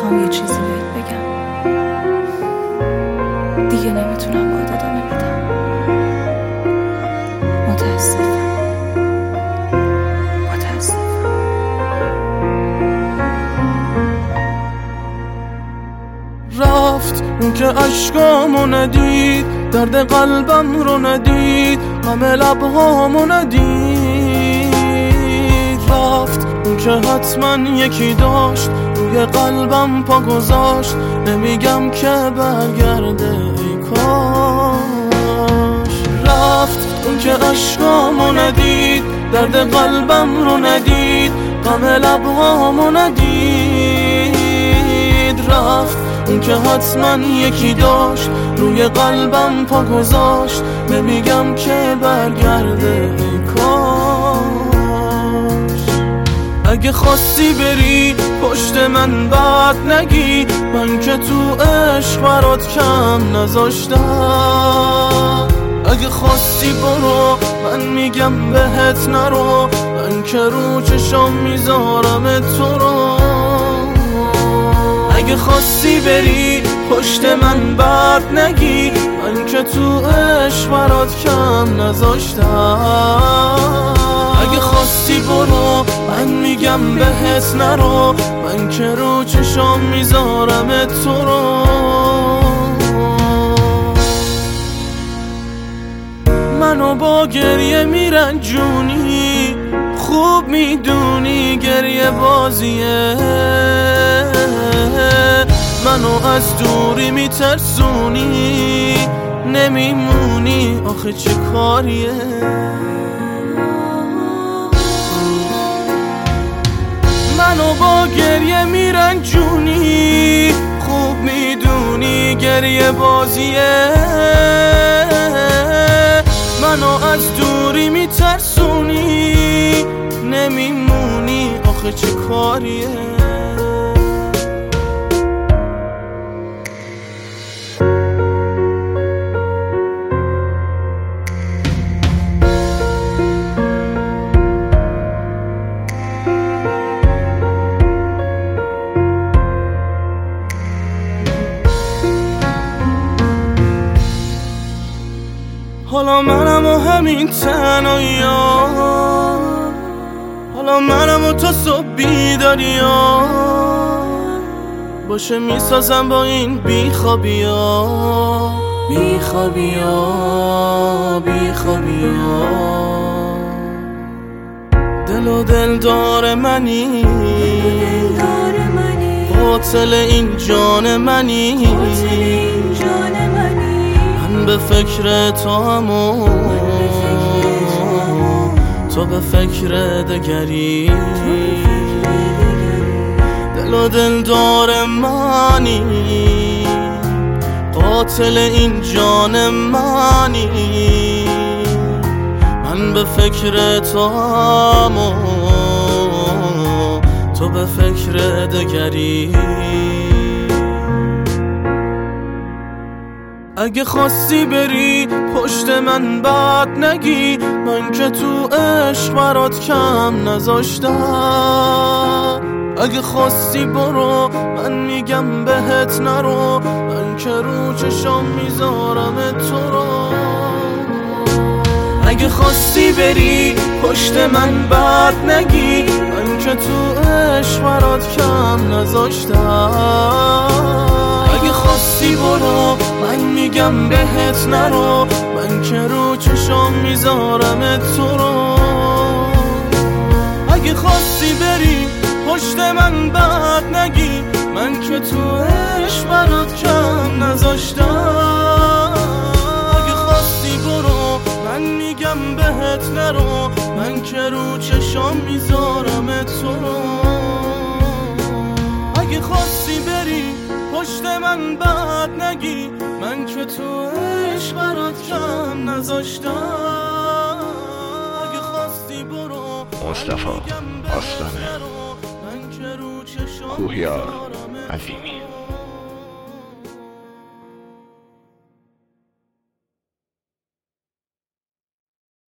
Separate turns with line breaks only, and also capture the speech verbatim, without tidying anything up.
میخوام یه چیزی بهت بگم، دیگه نمیتونم باهات ادامه بدم. متاسفم متاسفم
رفت اون که عشقامو ندید، درد قلبم رو ندید، غم لبهامو ندید. رفت اون که حتما یکی داشت، روی قلبم پا گذاشت. نمیگم که برگرده ای کاش. رفت اون که عشقامو ندید، درد قلبم رو ندید، غم لبهامو ندید. رفت اون که حتما یکی داشت، روی قلبم پا گذاشت. نمیگم که برگرده ای کاش. اگه خواستی بری پشت من بعد نگی، من که تو عشق برات کم نذاشتم. اگه خواستی برو من میگم بهت نرو، من که رو چشام میذارم تو رو. اگه خواستی بری پشت من بعد نگی، من که تو عشق برات کم نذاشتم. اگه خواستی برو من میگم بهت نرو، من که رو چشام میذارم تو رو. منو با گریه میرنجونی، خوب میدونی گریه بازیه. منو از دوری میترسونی، نمیمونی آخه چه کاریه. منو با گریه میرنجونی، خوب میدونی گریه بازیه. منو از دوری میترسونی، نمیمونی آخه چه کاریه. حالا منم و همین تنهایی‌ها، حالا منم و تو صبح بیداری‌ها. باشه میسازم با این بیخوابی‌ها، بیخوابی‌ها بیخوابی‌ها. دل و دلدار منی، قاتل این جان منی. به فکر تو همو، تو به فکر دگری. دل و دلدار منی، قاتل این جان منی. من به فکر تو همو، تو به فکر دگری. اگه خواستی بری پشت من بعد نگی، من که تو عشق برات کم نذاشتم. اگه خواستی برو من میگم بهت نرو، من که رو چشام میذارم تو رو. اگه خواستی بری پشت من بعد نگی، من که تو عشق برات کم نذاشتم. اگه خواستی برو من میگم بهت نرو، من که رو چشام میذارم تو رو. اگه خواستی بری پشت من بعد نگی، من که تو عشق برات کم نذاشتم. اگه خواستی برو من میگم بهت نرو، من که رو چشام میذارم تو رو. اگه خواستی بری پشت من بعد نگی، من که تو عشق برات کم نذاشتم. اگه خواستی برو
مصطفی آستانه، کوهیار عظیمی.